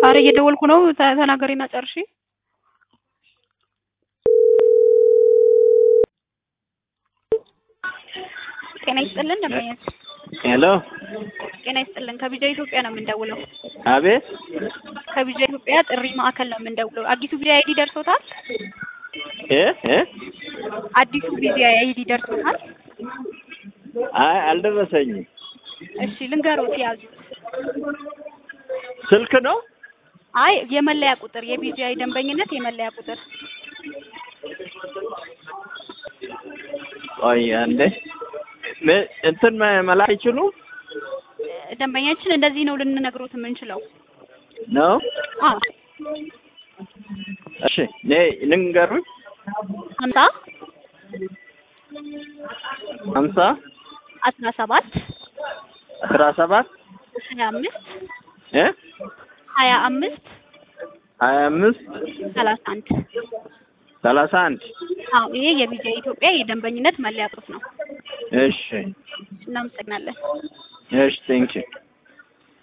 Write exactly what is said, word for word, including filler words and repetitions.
አረ እየደወልኩ ነው ተናገሪና ጨርሺ ጤና ይስጥልን ደምኛት ሄሎ ጤና ይስጥልን ከቢጃ ኢትዮጵያ ነው የምንደውለው አቤት ከቢጃ ኢትዮጵያ ጥሪ ማዕከል ነው የምንደውለው አዲሱ ቢጃ አይዲ ደርሶታል እ እ አዲሱ ቢጃ አይዲ ደርሶታል አይ አልደረሰኝም እሺ ልንገሮት ያዙ ስልክ ነው አይ የመለያ ቁጥር የቢጃ ደንበኝነት የመለያ ቁጥር አይ አንዴ እንትን መላክ ይችሉ ደንበኛችን እንደዚህ ነው ልንነግሮት የምንችለው ነው አዎ እሺ ነይ ልንገሩኝ ሀምሳ ሀምሳ አስራ ሰባት አስራ ሰባት ሀያ አምስት እ ሀያ አምስት ሀያ አምስት ሰላሳ አንድ ሰላሳ አንድ አዎ ይሄ የቢጃ ኢትዮጵያ የደንበኝነት መለያ ቁጥር ነው እሺ እናመሰግናለን እሺ ቴንክ ዩ